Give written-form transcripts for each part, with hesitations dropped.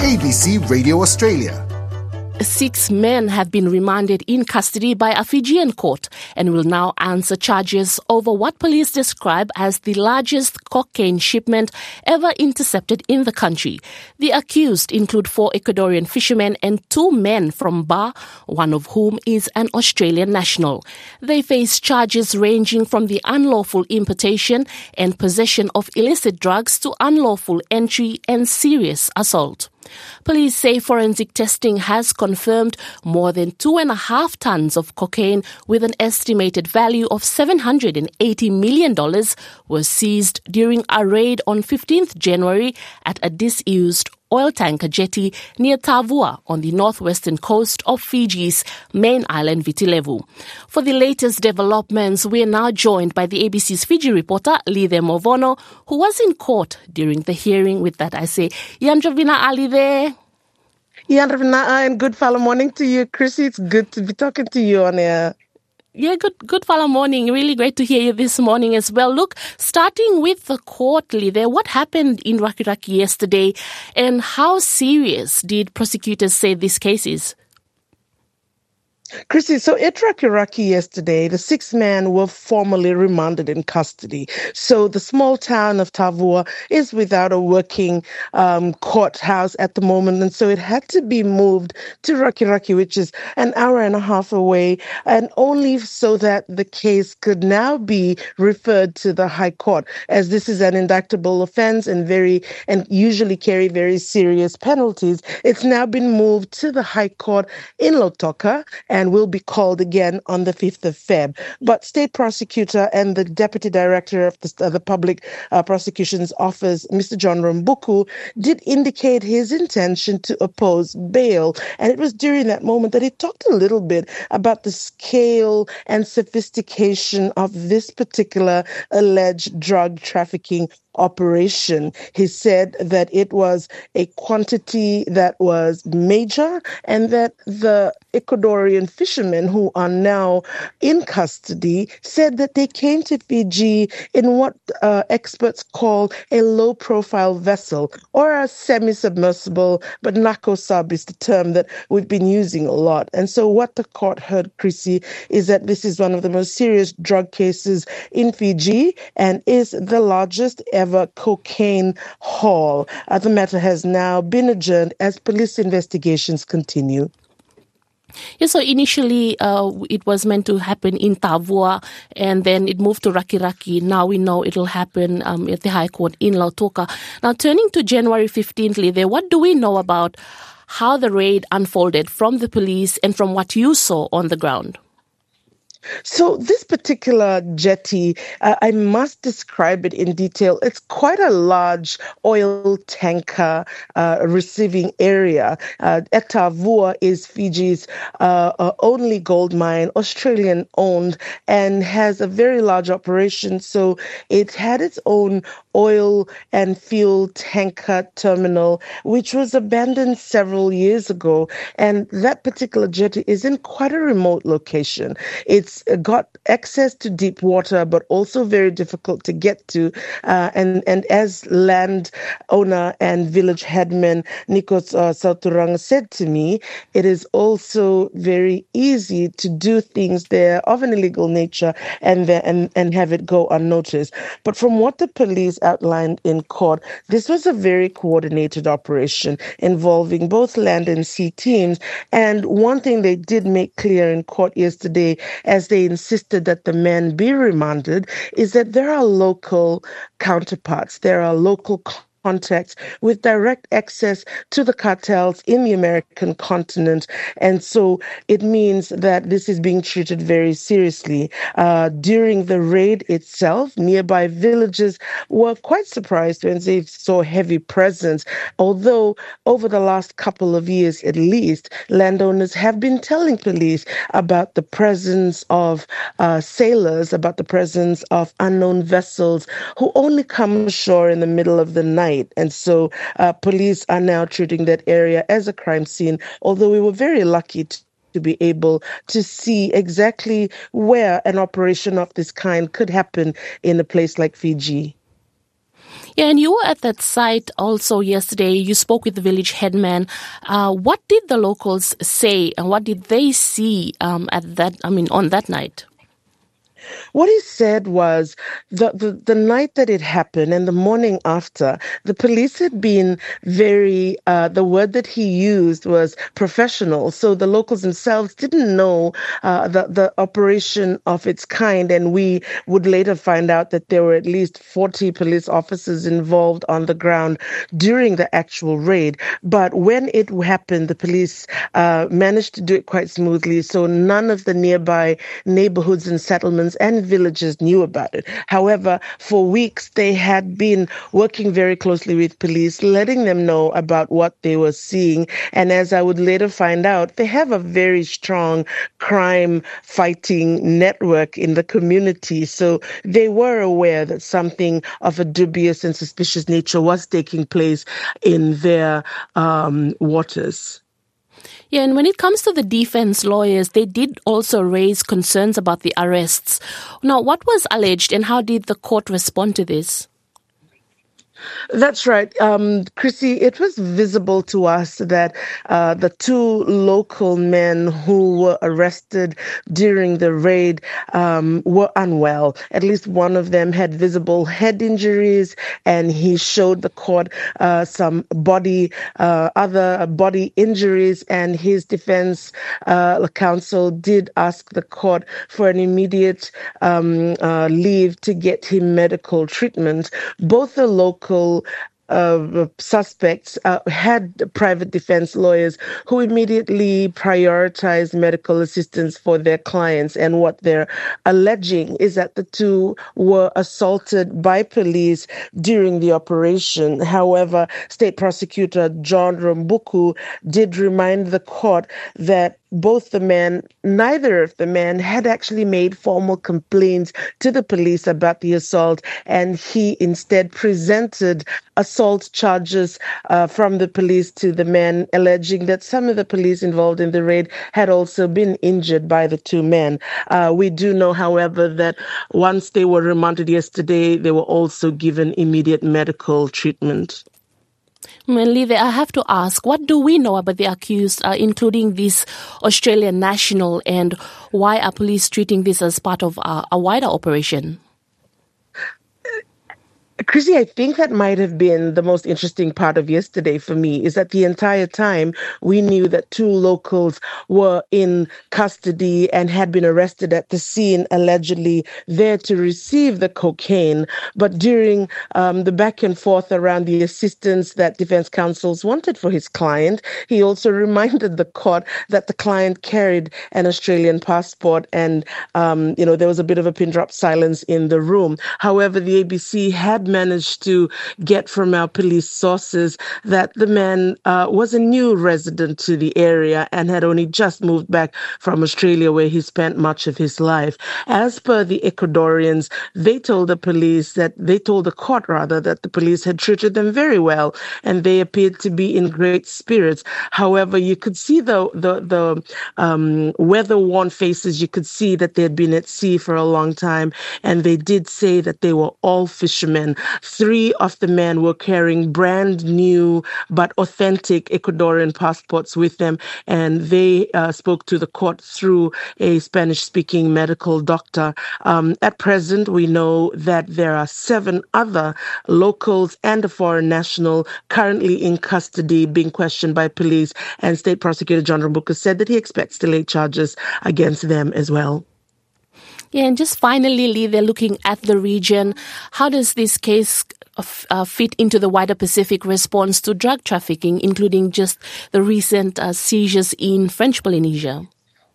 ABC Radio Australia. 6 men have been remanded in custody by a Fijian court and will now answer charges over what police describe as the largest cocaine shipment ever intercepted in the country. The accused include 4 Ecuadorian fishermen and 2 men from Ba, one of whom is an Australian national. They face charges ranging from the unlawful importation and possession of illicit drugs to unlawful entry and serious assault. Police say forensic testing has confirmed more than 2.5 tons of cocaine with an estimated value of $780 million was seized during a raid on 15th January at a disused oil tanker jetty near Tavua on the northwestern coast of Fiji's main island Viti Levu. For the latest developments, we are now joined by the ABC's Fiji reporter, Lithe Movono, who was in court during the hearing. With that, I say, Yandravina Ali there. Yandravina, and good fellow morning to you, Chrissy. It's good to be talking to you on air. Yeah, good fellow morning. Really great to hear you this morning as well. Look, starting with the court, there, what happened in Rakiraki yesterday and how serious did prosecutors say this case is? Chrissy, so at Rakiraki yesterday, the 6 men were formally remanded in custody. So the small town of Tavua is without a working courthouse at the moment, and so it had to be moved to Rakiraki, which is an hour and a half away, and only so that the case could now be referred to the High Court, as this is an indictable offense and usually carry very serious penalties. It's now been moved to the High Court in Lautoka and will be called again on the 5th of Feb. But State Prosecutor and the Deputy Director of the Public Prosecution's Office, Mr. John Rambuku, did indicate his intention to oppose bail. And it was during that moment that he talked a little bit about the scale and sophistication of this particular alleged drug trafficking operation. He said that it was a quantity that was major and that the Ecuadorian fishermen who are now in custody said that they came to Fiji in what experts call a low-profile vessel or a semi-submersible, but narco-sub is the term that we've been using a lot. And so what the court heard, Chrissy, is that this is one of the most serious drug cases in Fiji and is the largest ever cocaine haul. The matter has now been adjourned as police investigations continue. Yeah, so initially it was meant to happen in Tavua and then it moved to Rakiraki. Now we know it'll happen at the High Court in Lautoka. Now turning to January 15th, there, what do we know about how the raid unfolded from the police and from what you saw on the ground? So this particular jetty, I must describe it in detail. It's quite a large oil tanker receiving area. At Tavua is Fiji's only gold mine, Australian owned, and has a very large operation. So it had its own oil and fuel tanker terminal, which was abandoned several years ago. And that particular jetty is in quite a remote location. It's got access to deep water, but also very difficult to get to. And as land owner and village headman Nikos Sauturang said to me, it is also very easy to do things there of an illegal nature and have it go unnoticed. But from what the police outlined in court, this was a very coordinated operation involving both land and sea teams. And one thing they did make clear in court yesterday, as they insisted that the men be remanded, is that there are local counterparts, there are local contacts with direct access to the cartels in the American continent. And so it means that this is being treated very seriously. During the raid itself, nearby villages were quite surprised when they saw heavy presence, although over the last couple of years at least, landowners have been telling police about the presence of sailors, about the presence of unknown vessels who only come ashore in the middle of the night. And so police are now treating that area as a crime scene, although we were very lucky to be able to see exactly where an operation of this kind could happen in a place like Fiji. Yeah, and you were at that site also yesterday. You spoke with the village headman. What did the locals say, and what did they see on that night? What he said was the night that it happened and the morning after, the police had been the word that he used was professional. So the locals themselves didn't know the operation of its kind. And we would later find out that there were at least 40 police officers involved on the ground during the actual raid. But when it happened, the police managed to do it quite smoothly. So none of the nearby neighborhoods and settlements and villages knew about it. However, for weeks, they had been working very closely with police, letting them know about what they were seeing. And as I would later find out, they have a very strong crime fighting network in the community. So they were aware that something of a dubious and suspicious nature was taking place in their waters. Yeah, and when it comes to the defense lawyers, they did also raise concerns about the arrests. Now, what was alleged and how did the court respond to this? That's right. Chrissy, it was visible to us that the two local men who were arrested during the raid were unwell. At least one of them had visible head injuries, and he showed the court some other body injuries, and his defense counsel did ask the court for an immediate leave to get him medical treatment. Both the local suspects had private defense lawyers who immediately prioritized medical assistance for their clients. And what they're alleging is that the two were assaulted by police during the operation. However, State Prosecutor John Rumbuku did remind the court that neither of the men had actually made formal complaints to the police about the assault, and he instead presented assault charges from the police to the men, alleging that some of the police involved in the raid had also been injured by the two men. We do know, however, that once they were remanded yesterday, they were also given immediate medical treatment. Manlive, I have to ask, what do we know about the accused, including this Australian national, and why are police treating this as part of a wider operation? Chrissy, I think that might have been the most interesting part of yesterday for me, is that the entire time we knew that two locals were in custody and had been arrested at the scene, allegedly there to receive the cocaine. But during the back and forth around the assistance that defense counsels wanted for his client, he also reminded the court that the client carried an Australian passport, and there was a bit of a pin drop silence in the room. However, the ABC had managed to get from our police sources that the man was a new resident to the area and had only just moved back from Australia, where he spent much of his life. As per the Ecuadorians, they told the court that the police had treated them very well, and they appeared to be in great spirits. However, you could see the weather-worn faces. You could see that they had been at sea for a long time, and they did say that they were all fishermen. 3 of the men were carrying brand new but authentic Ecuadorian passports with them, and they spoke to the court through a Spanish-speaking medical doctor. At present, we know that there are 7 other locals and a foreign national currently in custody being questioned by police, and State Prosecutor John Rumbuku said that he expects to lay charges against them as well. Yeah, and just finally, Lee, they're looking at the region. How does this case fit into the wider Pacific response to drug trafficking, including just the recent seizures in French Polynesia?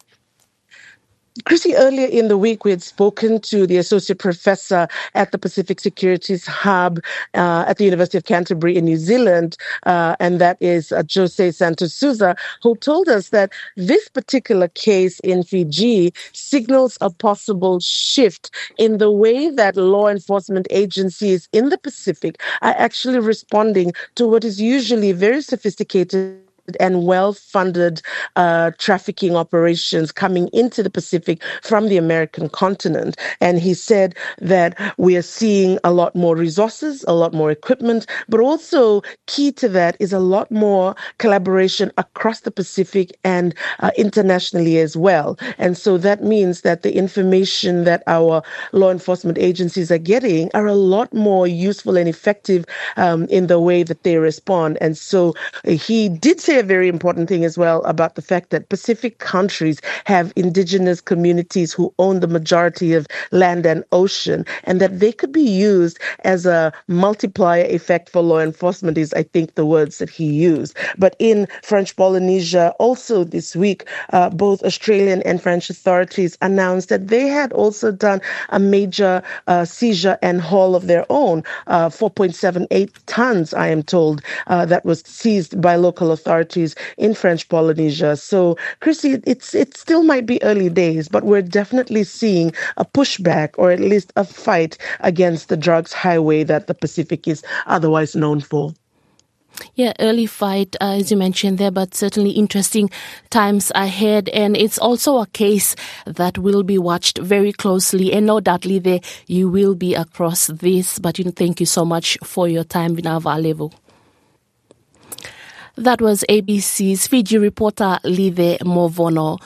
Chrissy, earlier in the week, we had spoken to the associate professor at the Pacific Securities Hub at the University of Canterbury in New Zealand, and that is Jose Santos Souza, who told us that this particular case in Fiji signals a possible shift in the way that law enforcement agencies in the Pacific are actually responding to what is usually very sophisticated and well-funded trafficking operations coming into the Pacific from the American continent. And he said that we are seeing a lot more resources, a lot more equipment, but also key to that is a lot more collaboration across the Pacific and internationally as well. And so that means that the information that our law enforcement agencies are getting are a lot more useful and effective in the way that they respond. And so he did say a very important thing as well about the fact that Pacific countries have indigenous communities who own the majority of land and ocean, and that they could be used as a multiplier effect for law enforcement is, I think, the words that he used. But in French Polynesia, also this week, both Australian and French authorities announced that they had also done a major seizure and haul of their own, 4.78 tons, I am told, that was seized by local authorities in French Polynesia. So, Chrissy, it still might be early days, but we're definitely seeing a pushback or at least a fight against the drugs highway that the Pacific is otherwise known for. Yeah, early fight, as you mentioned there, but certainly interesting times ahead. And it's also a case that will be watched very closely. And no doubtly there you will be across this. But thank you so much for your time, Vinava Levo. That was ABC's Fiji reporter Live Movono.